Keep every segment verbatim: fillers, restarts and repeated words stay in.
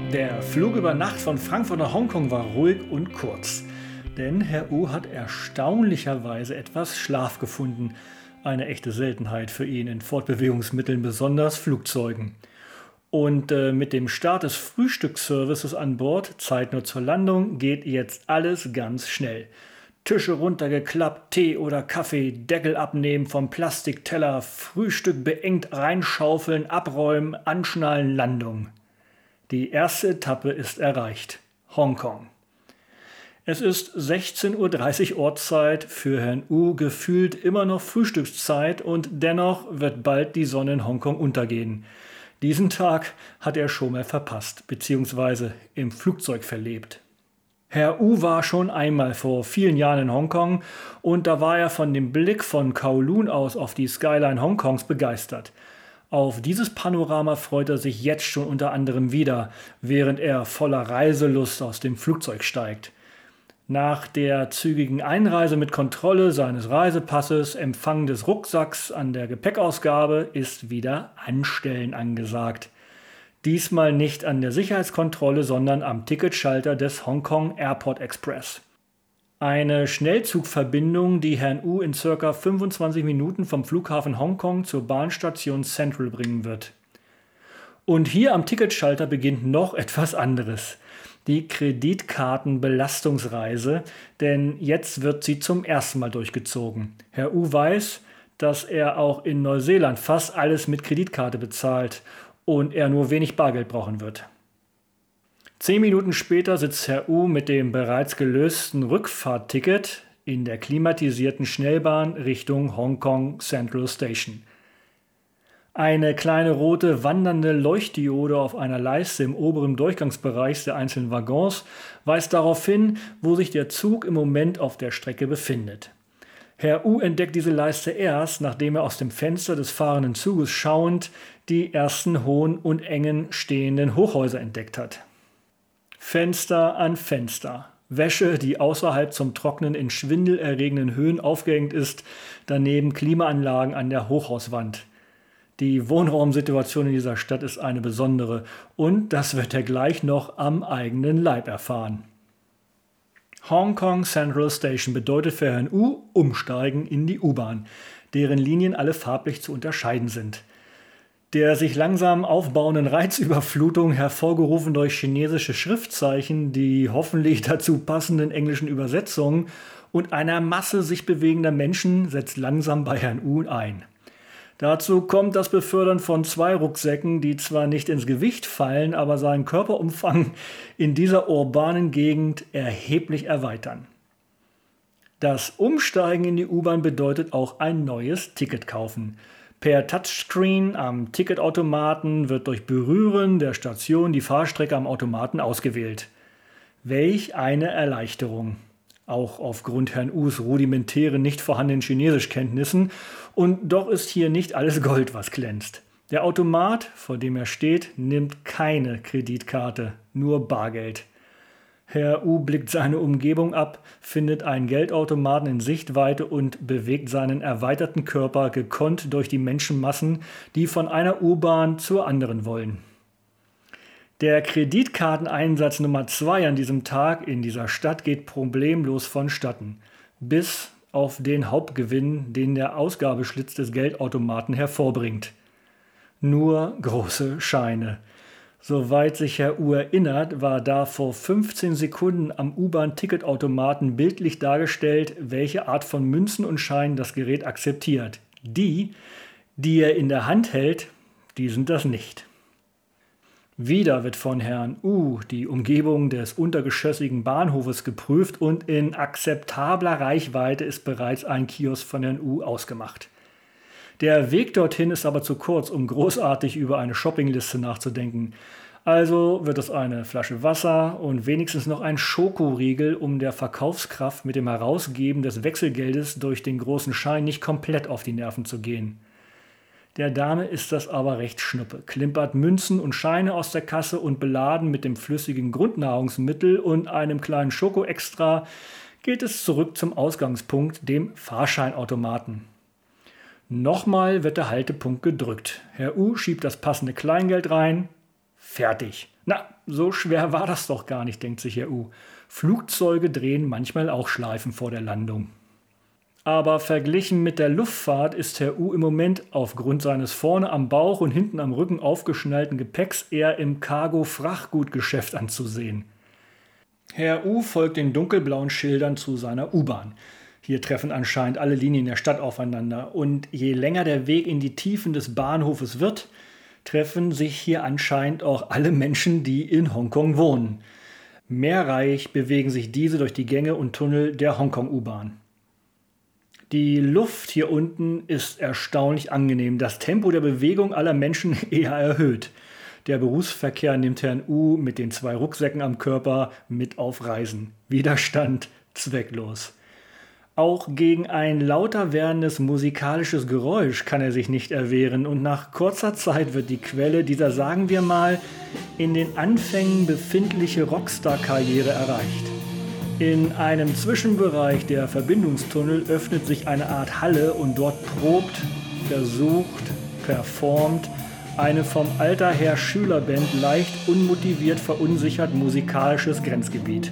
Der Flug über Nacht von Frankfurt nach Hongkong war ruhig und kurz. Denn Herr U hat erstaunlicherweise etwas Schlaf gefunden. Eine echte Seltenheit für ihn in Fortbewegungsmitteln, besonders Flugzeugen. Und äh, mit dem Start des Frühstücksservices an Bord, Zeit nur zur Landung, geht jetzt alles ganz schnell. Tische runtergeklappt, Tee oder Kaffee, Deckel abnehmen vom Plastikteller, Frühstück beengt reinschaufeln, abräumen, anschnallen, Landung. Die erste Etappe ist erreicht. Hongkong. Es ist sechzehn Uhr dreißig Ortszeit, für Herrn U gefühlt immer noch Frühstückszeit und dennoch wird bald die Sonne in Hongkong untergehen. Diesen Tag hat er schon mal verpasst, beziehungsweise im Flugzeug verlebt. Herr U war schon einmal vor vielen Jahren in Hongkong und da war er von dem Blick von Kowloon aus auf die Skyline Hongkongs begeistert. Auf dieses Panorama freut er sich jetzt schon unter anderem wieder, während er voller Reiselust aus dem Flugzeug steigt. Nach der zügigen Einreise mit Kontrolle seines Reisepasses, Empfang des Rucksacks an der Gepäckausgabe ist wieder Anstellen angesagt. Diesmal nicht an der Sicherheitskontrolle, sondern am Ticketschalter des Hongkong Airport Express. Eine Schnellzugverbindung, die Herrn U in ca. fünfundzwanzig Minuten vom Flughafen Hongkong zur Bahnstation Central bringen wird. Und hier am Ticketschalter beginnt noch etwas anderes. Die Kreditkartenbelastungsreise, denn jetzt wird sie zum ersten Mal durchgezogen. Herr U weiß, dass er auch in Neuseeland fast alles mit Kreditkarte bezahlt und er nur wenig Bargeld brauchen wird. Zehn Minuten später sitzt Herr U mit dem bereits gelösten Rückfahrtticket in der klimatisierten Schnellbahn Richtung Hongkong Central Station. Eine kleine rote wandernde Leuchtdiode auf einer Leiste im oberen Durchgangsbereich der einzelnen Waggons weist darauf hin, wo sich der Zug im Moment auf der Strecke befindet. Herr U entdeckt diese Leiste erst, nachdem er aus dem Fenster des fahrenden Zuges schauend die ersten hohen und engen stehenden Hochhäuser entdeckt hat. Fenster an Fenster. Wäsche, die außerhalb zum Trocknen in schwindelerregenden Höhen aufgehängt ist, daneben Klimaanlagen an der Hochhauswand. Die Wohnraumsituation in dieser Stadt ist eine besondere und das wird er gleich noch am eigenen Leib erfahren. Hongkong Central Station bedeutet für Herrn U Umsteigen in die U-Bahn, deren Linien alle farblich zu unterscheiden sind. Der sich langsam aufbauenden Reizüberflutung, hervorgerufen durch chinesische Schriftzeichen, die hoffentlich dazu passenden englischen Übersetzungen und einer Masse sich bewegender Menschen, setzt langsam bei Herrn U ein. Dazu kommt das Befördern von zwei Rucksäcken, die zwar nicht ins Gewicht fallen, aber seinen Körperumfang in dieser urbanen Gegend erheblich erweitern. Das Umsteigen in die U-Bahn bedeutet auch ein neues Ticket kaufen. Per Touchscreen am Ticketautomaten wird durch Berühren der Station die Fahrstrecke am Automaten ausgewählt. Welch eine Erleichterung! Auch aufgrund Herrn Us rudimentären, nicht vorhandenen Chinesischkenntnissen. Und doch ist hier nicht alles Gold, was glänzt. Der Automat, vor dem er steht, nimmt keine Kreditkarte, nur Bargeld. Herr U blickt seine Umgebung ab, findet einen Geldautomaten in Sichtweite und bewegt seinen erweiterten Körper gekonnt durch die Menschenmassen, die von einer U-Bahn zur anderen wollen. Der Kreditkarteneinsatz Nummer zwei an diesem Tag in dieser Stadt geht problemlos vonstatten, bis auf den Hauptgewinn, den der Ausgabeschlitz des Geldautomaten hervorbringt. Nur große Scheine. Soweit sich Herr U erinnert, war da vor fünfzehn Sekunden am U-Bahn-Ticketautomaten bildlich dargestellt, welche Art von Münzen und Scheinen das Gerät akzeptiert. Die, die er in der Hand hält, die sind das nicht. Wieder wird von Herrn U die Umgebung des untergeschossigen Bahnhofes geprüft und in akzeptabler Reichweite ist bereits ein Kiosk von Herrn U ausgemacht. Der Weg dorthin ist aber zu kurz, um großartig über eine Shoppingliste nachzudenken. Also wird es eine Flasche Wasser und wenigstens noch ein Schokoriegel, um der Verkaufskraft mit dem Herausgeben des Wechselgeldes durch den großen Schein nicht komplett auf die Nerven zu gehen. Der Dame ist das aber recht schnuppe, klimpert Münzen und Scheine aus der Kasse und beladen mit dem flüssigen Grundnahrungsmittel und einem kleinen Schoko-Extra geht es zurück zum Ausgangspunkt, dem Fahrscheinautomaten. Nochmal wird der Haltepunkt gedrückt. Herr U schiebt das passende Kleingeld rein. Fertig. Na, so schwer war das doch gar nicht, denkt sich Herr U. Flugzeuge drehen manchmal auch Schleifen vor der Landung. Aber verglichen mit der Luftfahrt ist Herr U im Moment aufgrund seines vorne am Bauch und hinten am Rücken aufgeschnallten Gepäcks eher im Cargo-Frachtgutgeschäft anzusehen. Herr U folgt den dunkelblauen Schildern zu seiner U-Bahn. Hier treffen anscheinend alle Linien der Stadt aufeinander. Und je länger der Weg in die Tiefen des Bahnhofes wird, treffen sich hier anscheinend auch alle Menschen, die in Hongkong wohnen. Mehrreihig bewegen sich diese durch die Gänge und Tunnel der Hongkong-U-Bahn. Die Luft hier unten ist erstaunlich angenehm. Das Tempo der Bewegung aller Menschen eher erhöht. Der Berufsverkehr nimmt Herrn U mit den zwei Rucksäcken am Körper mit auf Reisen. Widerstand zwecklos. Auch gegen ein lauter werdendes musikalisches Geräusch kann er sich nicht erwehren und nach kurzer Zeit wird die Quelle dieser, sagen wir mal, in den Anfängen befindliche Rockstar-Karriere erreicht. In einem Zwischenbereich der Verbindungstunnel öffnet sich eine Art Halle und dort probt, versucht, performt eine vom Alter her Schülerband leicht unmotiviert verunsichert musikalisches Grenzgebiet.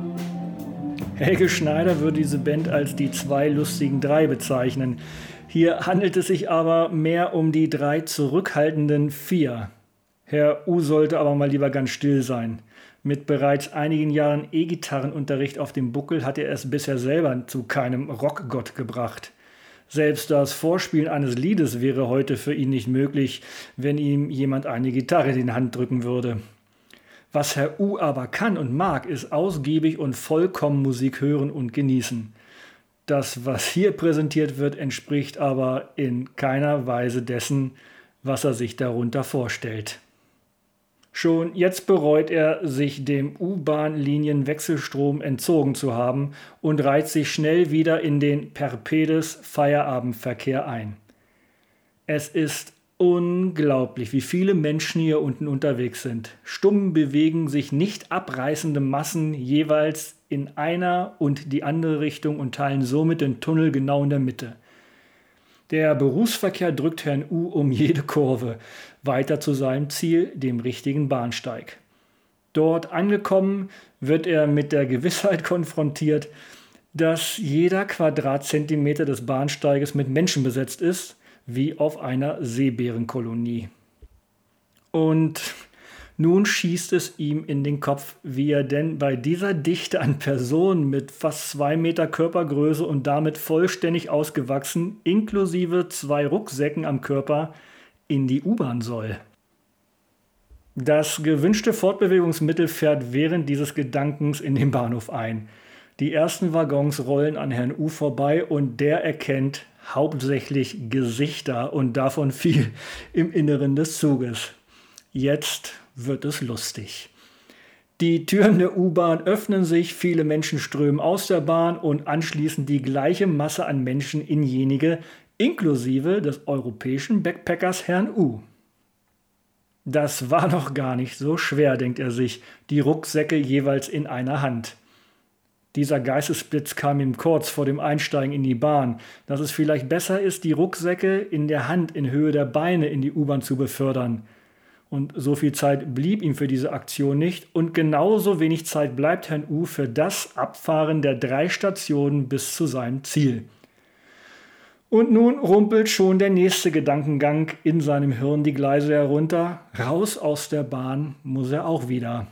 Helge Schneider würde diese Band als die zwei lustigen Drei bezeichnen. Hier handelt es sich aber mehr um die drei zurückhaltenden Vier. Herr U sollte aber mal lieber ganz still sein. Mit bereits einigen Jahren E-Gitarrenunterricht auf dem Buckel hat er es bisher selber zu keinem Rockgott gebracht. Selbst das Vorspielen eines Liedes wäre heute für ihn nicht möglich, wenn ihm jemand eine Gitarre in die Hand drücken würde. Was Herr U aber kann und mag, ist ausgiebig und vollkommen Musik hören und genießen. Das, was hier präsentiert wird, entspricht aber in keiner Weise dessen, was er sich darunter vorstellt. Schon jetzt bereut er, sich dem U-Bahn-Linienwechselstrom entzogen zu haben und reiht sich schnell wieder in den Perpedes Feierabendverkehr ein. Es ist unglaublich, wie viele Menschen hier unten unterwegs sind. Stumm bewegen sich nicht abreißende Massen jeweils in einer und die andere Richtung und teilen somit den Tunnel genau in der Mitte. Der Berufsverkehr drückt Herrn U um jede Kurve, weiter zu seinem Ziel, dem richtigen Bahnsteig. Dort angekommen wird er mit der Gewissheit konfrontiert, dass jeder Quadratzentimeter des Bahnsteiges mit Menschen besetzt ist, wie auf einer Seebärenkolonie. Und nun schießt es ihm in den Kopf, wie er denn bei dieser Dichte an Personen mit fast zwei Meter Körpergröße und damit vollständig ausgewachsen, inklusive zwei Rucksäcken am Körper, in die U-Bahn soll. Das gewünschte Fortbewegungsmittel fährt während dieses Gedankens in den Bahnhof ein. Die ersten Waggons rollen an Herrn U vorbei und der erkennt hauptsächlich Gesichter und davon viel im Inneren des Zuges. Jetzt wird es lustig. Die Türen der U-Bahn öffnen sich, viele Menschen strömen aus der Bahn und anschließend die gleiche Masse an Menschen in jenige, inklusive des europäischen Backpackers Herrn U. Das war noch gar nicht so schwer, denkt er sich, die Rucksäcke jeweils in einer Hand. Dieser Geistesblitz kam ihm kurz vor dem Einsteigen in die Bahn, dass es vielleicht besser ist, die Rucksäcke in der Hand in Höhe der Beine in die U-Bahn zu befördern. Und so viel Zeit blieb ihm für diese Aktion nicht und genauso wenig Zeit bleibt Herrn U für das Abfahren der drei Stationen bis zu seinem Ziel. Und nun rumpelt schon der nächste Gedankengang in seinem Hirn die Gleise herunter. Raus aus der Bahn muss er auch wieder.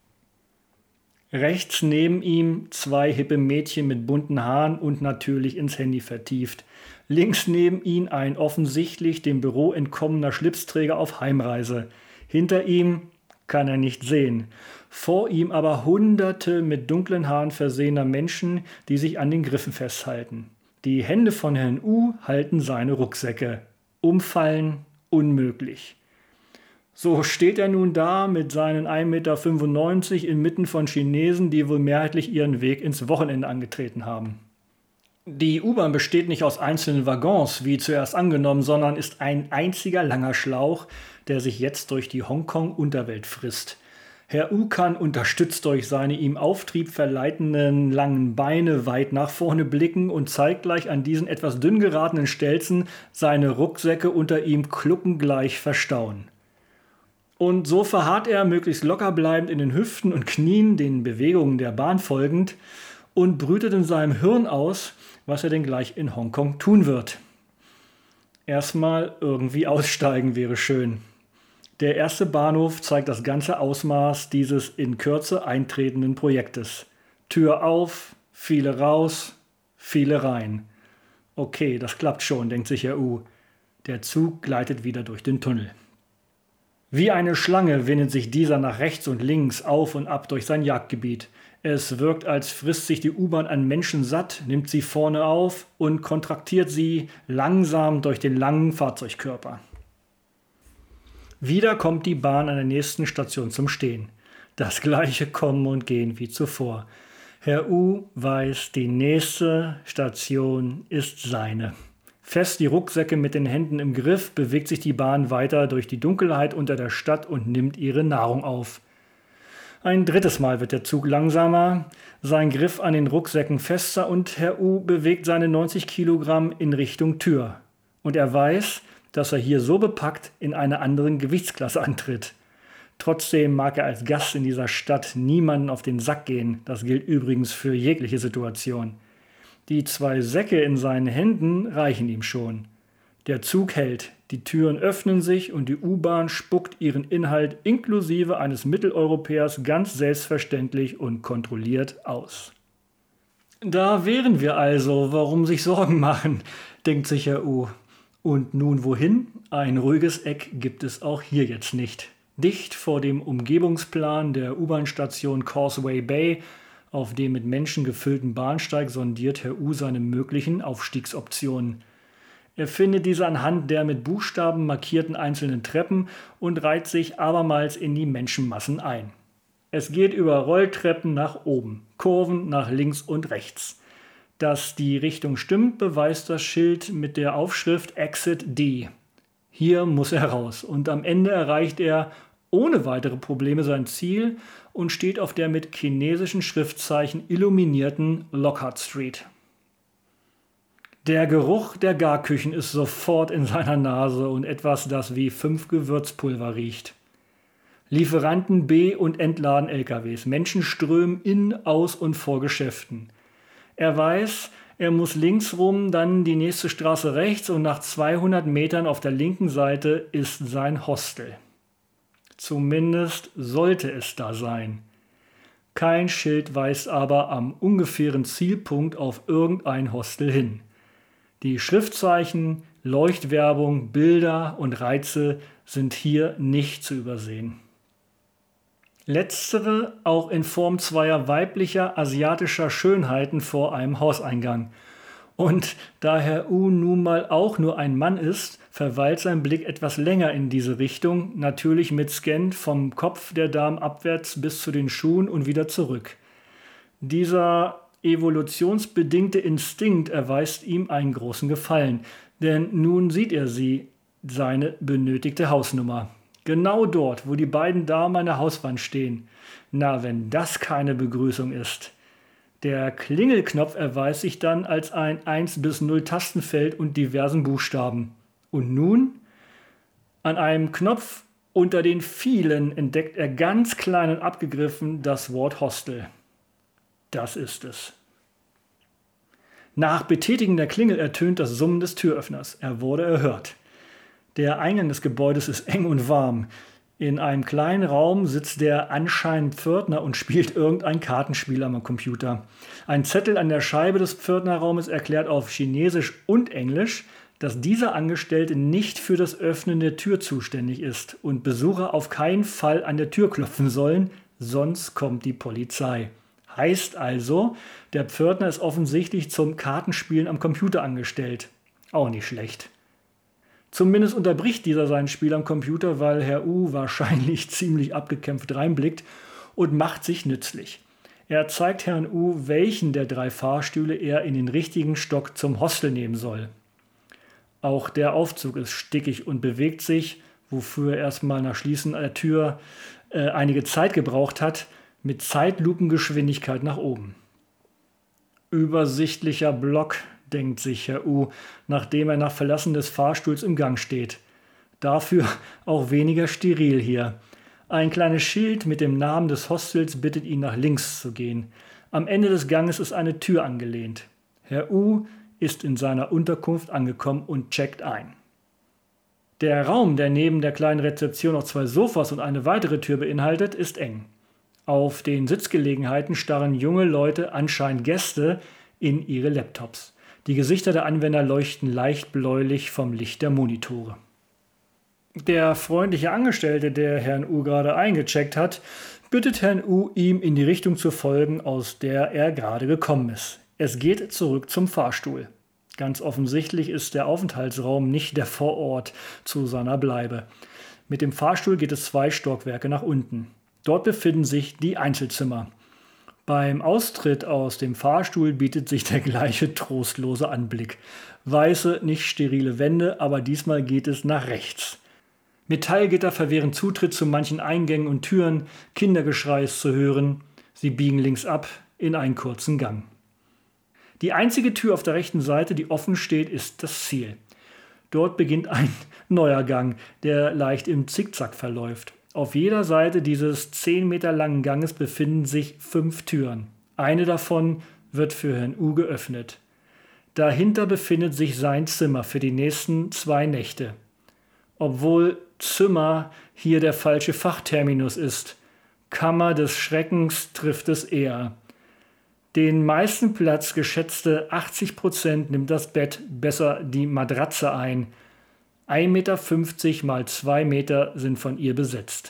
Rechts neben ihm zwei hippe Mädchen mit bunten Haaren und natürlich ins Handy vertieft. Links neben ihm ein offensichtlich dem Büro entkommener Schlipsträger auf Heimreise. Hinter ihm kann er nicht sehen. Vor ihm aber Hunderte mit dunklen Haaren versehener Menschen, die sich an den Griffen festhalten. Die Hände von Herrn U halten seine Rucksäcke. Umfallen unmöglich. So steht er nun da mit seinen ein Meter fünfundneunzig inmitten von Chinesen, die wohl mehrheitlich ihren Weg ins Wochenende angetreten haben. Die U-Bahn besteht nicht aus einzelnen Waggons, wie zuerst angenommen, sondern ist ein einziger langer Schlauch, der sich jetzt durch die Hongkong-Unterwelt frisst. Herr U kann, unterstützt durch seine ihm Auftrieb verleitenden langen Beine, weit nach vorne blicken und zeitgleich an diesen etwas dünn geratenen Stelzen seine Rucksäcke unter ihm kluckengleich verstauen. Und so verharrt er möglichst locker bleibend in den Hüften und Knien, den Bewegungen der Bahn folgend, und brütet in seinem Hirn aus, was er denn gleich in Hongkong tun wird. Erstmal irgendwie aussteigen wäre schön. Der erste Bahnhof zeigt das ganze Ausmaß dieses in Kürze eintretenden Projektes. Tür auf, viele raus, viele rein. Okay, das klappt schon, denkt sich Herr U. Der Zug gleitet wieder durch den Tunnel. Wie eine Schlange windet sich dieser nach rechts und links auf und ab durch sein Jagdgebiet. Es wirkt, als frisst sich die U-Bahn an Menschen satt, nimmt sie vorne auf und kontraktiert sie langsam durch den langen Fahrzeugkörper. Wieder kommt die Bahn an der nächsten Station zum Stehen. Das gleiche Kommen und Gehen wie zuvor. Herr U weiß, die nächste Station ist seine. Fest die Rucksäcke mit den Händen im Griff bewegt sich die Bahn weiter durch die Dunkelheit unter der Stadt und nimmt ihre Nahrung auf. Ein drittes Mal wird der Zug langsamer, sein Griff an den Rucksäcken fester und Herr U bewegt seine neunzig Kilogramm in Richtung Tür. Und er weiß, dass er hier so bepackt in einer anderen Gewichtsklasse antritt. Trotzdem mag er als Gast in dieser Stadt niemanden auf den Sack gehen. Das gilt übrigens für jegliche Situation. Die zwei Säcke in seinen Händen reichen ihm schon. Der Zug hält, die Türen öffnen sich und die U-Bahn spuckt ihren Inhalt inklusive eines Mitteleuropäers ganz selbstverständlich und kontrolliert aus. Da wären wir also, warum sich Sorgen machen, denkt sich Herr U. Und nun wohin? Ein ruhiges Eck gibt es auch hier jetzt nicht. Dicht vor dem Umgebungsplan der U-Bahn-Station Causeway Bay, auf dem mit Menschen gefüllten Bahnsteig, sondiert Herr U seine möglichen Aufstiegsoptionen. Er findet diese anhand der mit Buchstaben markierten einzelnen Treppen und reiht sich abermals in die Menschenmassen ein. Es geht über Rolltreppen nach oben, Kurven nach links und rechts. Dass die Richtung stimmt, beweist das Schild mit der Aufschrift Exit D. Hier muss er raus und am Ende erreicht er ohne weitere Probleme sein Ziel und steht auf der mit chinesischen Schriftzeichen illuminierten Lockhart Street. Der Geruch der Garküchen ist sofort in seiner Nase und etwas, das wie fünf Gewürzpulver riecht. Lieferanten be- und entladen L K Ws, Menschen strömen in, aus und vor Geschäften. Er weiß, er muss links rum, dann die nächste Straße rechts und nach zweihundert Metern auf der linken Seite ist sein Hostel. Zumindest sollte es da sein. Kein Schild weist aber am ungefähren Zielpunkt auf irgendein Hostel hin. Die Schriftzeichen, Leuchtwerbung, Bilder und Reize sind hier nicht zu übersehen. Letztere auch in Form zweier weiblicher asiatischer Schönheiten vor einem Hauseingang. Und da Herr U nun mal auch nur ein Mann ist, verweilt sein Blick etwas länger in diese Richtung, natürlich mit Scan vom Kopf der Damen abwärts bis zu den Schuhen und wieder zurück. Dieser evolutionsbedingte Instinkt erweist ihm einen großen Gefallen, denn nun sieht er sie, seine benötigte Hausnummer. Genau dort, wo die beiden Damen an der Hauswand stehen. Na, wenn das keine Begrüßung ist. Der Klingelknopf erweist sich dann als ein eins bis null Tastenfeld und diversen Buchstaben. Und nun? An einem Knopf unter den vielen entdeckt er ganz klein und abgegriffen das Wort Hostel. Das ist es. Nach Betätigen der Klingel ertönt das Summen des Türöffners. Er wurde erhört. Der Eingang des Gebäudes ist eng und warm. In einem kleinen Raum sitzt der anscheinend Pförtner und spielt irgendein Kartenspiel am Computer. Ein Zettel an der Scheibe des Pförtnerraumes erklärt auf Chinesisch und Englisch, dass dieser Angestellte nicht für das Öffnen der Tür zuständig ist und Besucher auf keinen Fall an der Tür klopfen sollen, sonst kommt die Polizei. Heißt also, der Pförtner ist offensichtlich zum Kartenspielen am Computer angestellt. Auch nicht schlecht. Zumindest unterbricht dieser sein Spiel am Computer, weil Herr U wahrscheinlich ziemlich abgekämpft reinblickt und macht sich nützlich. Er zeigt Herrn U, welchen der drei Fahrstühle er in den richtigen Stock zum Hostel nehmen soll. Auch der Aufzug ist stickig und bewegt sich, wofür er erstmal nach Schließen der Tür äh, einige Zeit gebraucht hat, mit Zeitlupengeschwindigkeit nach oben. Übersichtlicher Block, denkt sich Herr U, nachdem er nach Verlassen des Fahrstuhls im Gang steht. Dafür auch weniger steril hier. Ein kleines Schild mit dem Namen des Hostels bittet ihn, nach links zu gehen. Am Ende des Ganges ist eine Tür angelehnt. Herr U ist in seiner Unterkunft angekommen und checkt ein. Der Raum, der neben der kleinen Rezeption noch zwei Sofas und eine weitere Tür beinhaltet, ist eng. Auf den Sitzgelegenheiten starren junge Leute, anscheinend Gäste, in ihre Laptops. Die Gesichter der Anwender leuchten leicht bläulich vom Licht der Monitore. Der freundliche Angestellte, der Herrn U gerade eingecheckt hat, bittet Herrn U, ihm in die Richtung zu folgen, aus der er gerade gekommen ist. Es geht zurück zum Fahrstuhl. Ganz offensichtlich ist der Aufenthaltsraum nicht der Vorort zu seiner Bleibe. Mit dem Fahrstuhl geht es zwei Stockwerke nach unten. Dort befinden sich die Einzelzimmer. Beim Austritt aus dem Fahrstuhl bietet sich der gleiche trostlose Anblick. Weiße, nicht sterile Wände, aber diesmal geht es nach rechts. Metallgitter verwehren Zutritt zu manchen Eingängen und Türen, Kindergeschrei ist zu hören. Sie biegen links ab in einen kurzen Gang. Die einzige Tür auf der rechten Seite, die offen steht, ist das Ziel. Dort beginnt ein neuer Gang, der leicht im Zickzack verläuft. Auf jeder Seite dieses zehn Meter langen Ganges befinden sich fünf Türen. Eine davon wird für Herrn U geöffnet. Dahinter befindet sich sein Zimmer für die nächsten zwei Nächte. Obwohl Zimmer hier der falsche Fachterminus ist. Kammer des Schreckens trifft es eher. Den meisten Platz, geschätzte achtzig Prozent, nimmt das Bett, besser die Matratze ein. ein Meter fünfzig mal zwei Meter sind von ihr besetzt.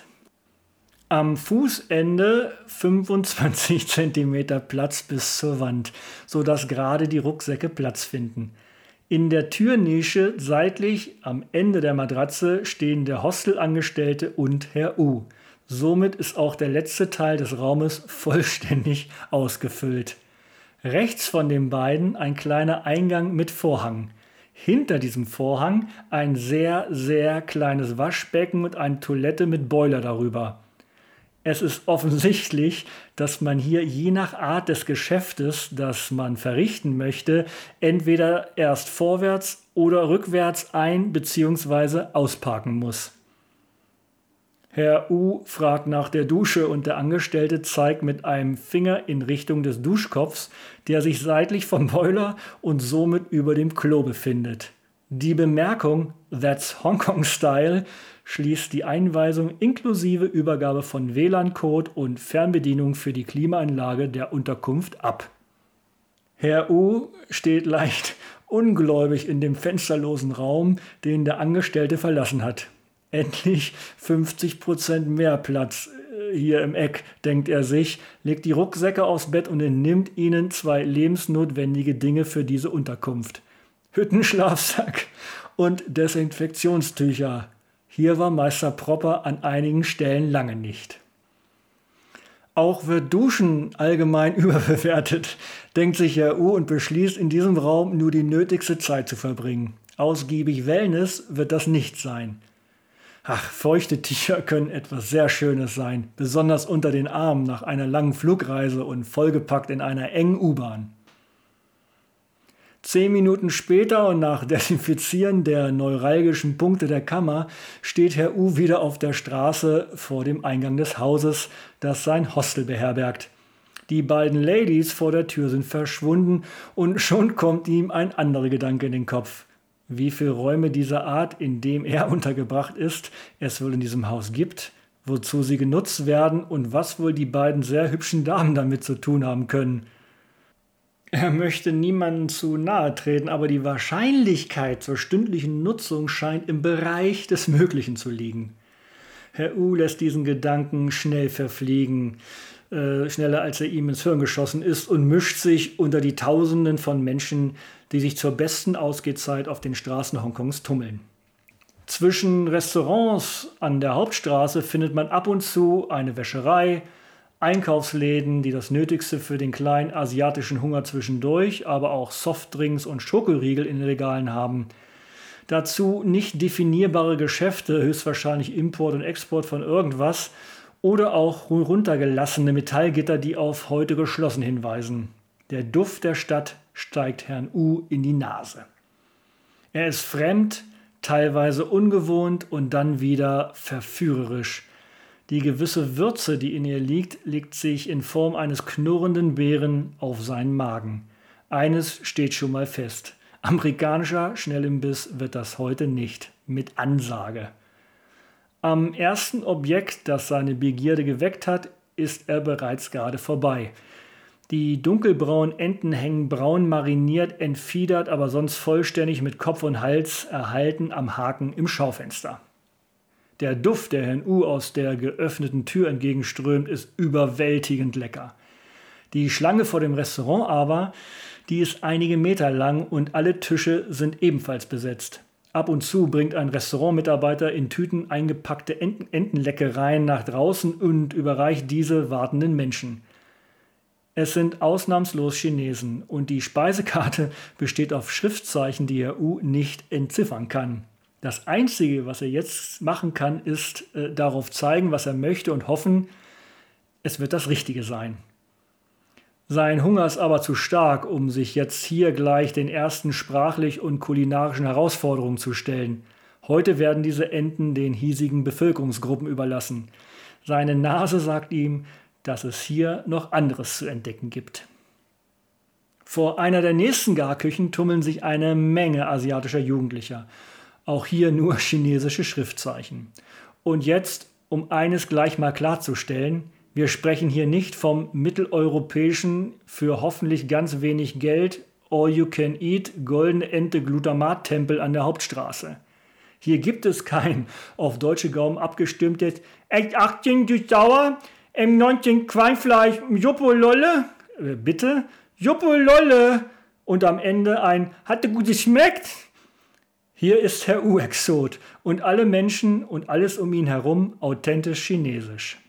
Am Fußende fünfundzwanzig Zentimeter Platz bis zur Wand, sodass gerade die Rucksäcke Platz finden. In der Türnische seitlich am Ende der Matratze stehen der Hostelangestellte und Herr U. Somit ist auch der letzte Teil des Raumes vollständig ausgefüllt. Rechts von den beiden ein kleiner Eingang mit Vorhang. Hinter diesem Vorhang ein sehr, sehr kleines Waschbecken und eine Toilette mit Boiler darüber. Es ist offensichtlich, dass man hier je nach Art des Geschäftes, das man verrichten möchte, entweder erst vorwärts oder rückwärts ein- bzw. ausparken muss. Herr U fragt nach der Dusche und der Angestellte zeigt mit einem Finger in Richtung des Duschkopfs, der sich seitlich vom Boiler und somit über dem Klo befindet. Die Bemerkung "That's Hong Kong Style" schließt die Einweisung inklusive Übergabe von W L A N-Code und Fernbedienung für die Klimaanlage der Unterkunft ab. Herr U steht leicht ungläubig in dem fensterlosen Raum, den der Angestellte verlassen hat. Endlich fünfzig Prozent mehr Platz hier im Eck, denkt er sich, legt die Rucksäcke aufs Bett und entnimmt ihnen zwei lebensnotwendige Dinge für diese Unterkunft. Hüttenschlafsack und Desinfektionstücher. Hier war Meister Propper an einigen Stellen lange nicht. Auch wird Duschen allgemein überbewertet, denkt sich Herr U und beschließt, in diesem Raum nur die nötigste Zeit zu verbringen. Ausgiebig Wellness wird das nicht sein. Ach, feuchte Tücher können etwas sehr Schönes sein, besonders unter den Armen nach einer langen Flugreise und vollgepackt in einer engen U-Bahn. Zehn Minuten später und nach Desinfizieren der neuralgischen Punkte der Kammer steht Herr U wieder auf der Straße vor dem Eingang des Hauses, das sein Hostel beherbergt. Die beiden Ladies vor der Tür sind verschwunden und schon kommt ihm ein anderer Gedanke in den Kopf. Wie viele Räume dieser Art, in dem er untergebracht ist, es wohl in diesem Haus gibt, wozu sie genutzt werden und was wohl die beiden sehr hübschen Damen damit zu tun haben können. Er möchte niemandem zu nahe treten, aber die Wahrscheinlichkeit zur stündlichen Nutzung scheint im Bereich des Möglichen zu liegen. Herr U lässt diesen Gedanken schnell verfliegen, äh, schneller als er ihm ins Hirn geschossen ist, und mischt sich unter die Tausenden von Menschen, die sich zur besten Ausgehzeit auf den Straßen Hongkongs tummeln. Zwischen Restaurants an der Hauptstraße findet man ab und zu eine Wäscherei, Einkaufsläden, die das Nötigste für den kleinen asiatischen Hunger zwischendurch, aber auch Softdrinks und Schokoriegel in den Regalen haben. Dazu nicht definierbare Geschäfte, höchstwahrscheinlich Import und Export von irgendwas, oder auch runtergelassene Metallgitter, die auf heute geschlossen hinweisen. Der Duft der Stadt steigt Herrn U in die Nase. Er ist fremd, teilweise ungewohnt und dann wieder verführerisch. Die gewisse Würze, die in ihr liegt, legt sich in Form eines knurrenden Bären auf seinen Magen. Eines steht schon mal fest: Amerikanischer Schnellimbiss wird das heute nicht, mit Ansage. Am ersten Objekt, das seine Begierde geweckt hat, ist er bereits gerade vorbei. Die dunkelbraunen Enten hängen braun mariniert, entfiedert, aber sonst vollständig mit Kopf und Hals erhalten am Haken im Schaufenster. Der Duft, der Herrn U aus der geöffneten Tür entgegenströmt, ist überwältigend lecker. Die Schlange vor dem Restaurant aber, die ist einige Meter lang und alle Tische sind ebenfalls besetzt. Ab und zu bringt ein Restaurantmitarbeiter in Tüten eingepackte Enten Entenleckereien nach draußen und überreicht diese wartenden Menschen. Es sind ausnahmslos Chinesen und die Speisekarte besteht auf Schriftzeichen, die Herr U nicht entziffern kann. Das Einzige, was er jetzt machen kann, ist äh, darauf zeigen, was er möchte und hoffen, es wird das Richtige sein. Sein Hunger ist aber zu stark, um sich jetzt hier gleich den ersten sprachlich und kulinarischen Herausforderungen zu stellen. Heute werden diese Enten den hiesigen Bevölkerungsgruppen überlassen. Seine Nase sagt ihm, dass es hier noch anderes zu entdecken gibt. Vor einer der nächsten Garküchen tummeln sich eine Menge asiatischer Jugendlicher. Auch hier nur chinesische Schriftzeichen. Und jetzt, um eines gleich mal klarzustellen: Wir sprechen hier nicht vom mitteleuropäischen, für hoffentlich ganz wenig Geld, All-You-Can-Eat, Goldene Ente Glutamat-Tempel an der Hauptstraße. Hier gibt es kein auf deutsche Gaumen abgestimmtes echt achtzehn Sauer, M neunzehn Schweinfleisch, Juppololle, äh, bitte, Juppololle und am Ende ein hatte gut geschmeckt. Hier ist Herr U Exot und alle Menschen und alles um ihn herum authentisch chinesisch.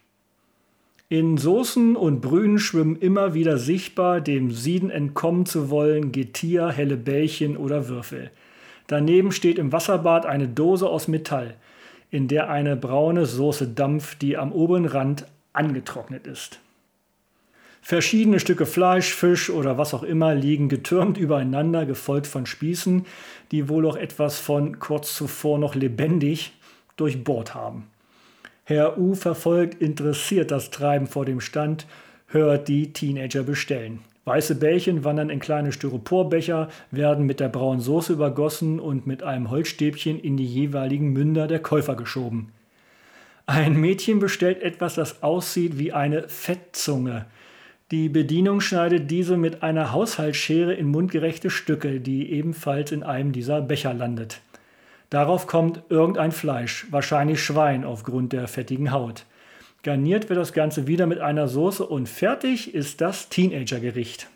In Soßen und Brühen schwimmen immer wieder sichtbar, dem Sieden entkommen zu wollen, Getier, helle Bällchen oder Würfel. Daneben steht im Wasserbad eine Dose aus Metall, in der eine braune Soße dampft, die am oberen Rand angetrocknet ist. Verschiedene Stücke Fleisch, Fisch oder was auch immer liegen getürmt übereinander, gefolgt von Spießen, die wohl auch etwas von kurz zuvor noch lebendig durchbohrt haben. Herr U verfolgt interessiert das Treiben vor dem Stand, hört die Teenager bestellen. Weiße Bällchen wandern in kleine Styroporbecher, werden mit der braunen Soße übergossen und mit einem Holzstäbchen in die jeweiligen Münder der Käufer geschoben. Ein Mädchen bestellt etwas, das aussieht wie eine Fettzunge. Die Bedienung schneidet diese mit einer Haushaltsschere in mundgerechte Stücke, die ebenfalls in einem dieser Becher landet. Darauf kommt irgendein Fleisch, wahrscheinlich Schwein aufgrund der fettigen Haut. Garniert wird das Ganze wieder mit einer Soße und fertig ist das Teenagergericht.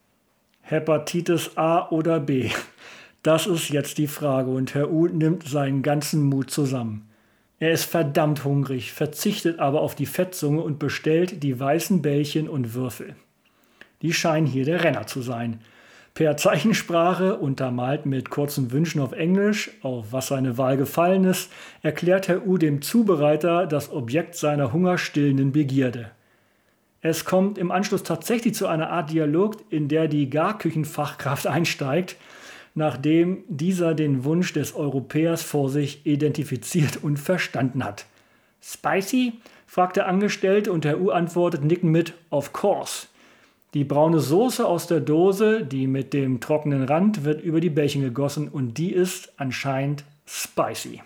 Hepatitis A oder B? Das ist jetzt die Frage und Herr U nimmt seinen ganzen Mut zusammen. Er ist verdammt hungrig, verzichtet aber auf die Fettzunge und bestellt die weißen Bällchen und Würfel. Die scheinen hier der Renner zu sein. Per Zeichensprache, untermalt mit kurzen Wünschen auf Englisch, auf was seine Wahl gefallen ist, erklärt Herr U dem Zubereiter das Objekt seiner hungerstillenden Begierde. Es kommt im Anschluss tatsächlich zu einer Art Dialog, in der die Garküchenfachkraft einsteigt, nachdem dieser den Wunsch des Europäers vor sich identifiziert und verstanden hat. »Spicy?« fragt der Angestellte und Herr U antwortet nickend mit »Of course«. Die braune Soße aus der Dose, die mit dem trockenen Rand, wird über die Bällchen gegossen und die ist anscheinend spicy.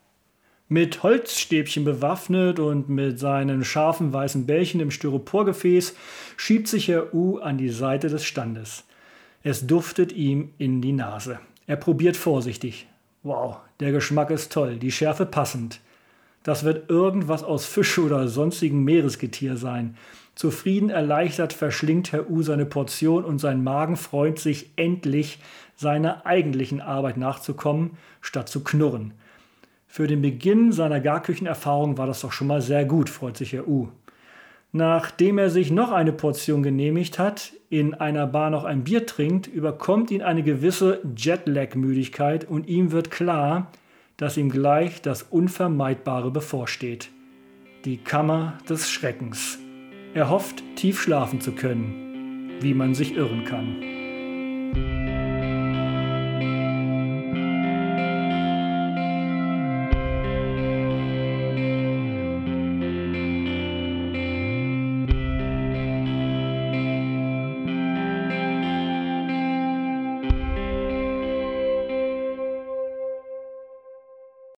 Mit Holzstäbchen bewaffnet und mit seinen scharfen weißen Bällchen im Styroporgefäß schiebt sich Herr U an die Seite des Standes. Es duftet ihm in die Nase. Er probiert vorsichtig. Wow, der Geschmack ist toll, die Schärfe passend. Das wird irgendwas aus Fisch oder sonstigem Meeresgetier sein. Zufrieden erleichtert verschlingt Herr U seine Portion und sein Magen freut sich endlich, seiner eigentlichen Arbeit nachzukommen, statt zu knurren. Für den Beginn seiner Garküchenerfahrung war das doch schon mal sehr gut, freut sich Herr U. Nachdem er sich noch eine Portion genehmigt hat, in einer Bar noch ein Bier trinkt, überkommt ihn eine gewisse Jetlag-Müdigkeit und ihm wird klar, dass ihm gleich das Unvermeidbare bevorsteht. Die Kammer des Schreckens. Er hofft, tief schlafen zu können, wie man sich irren kann.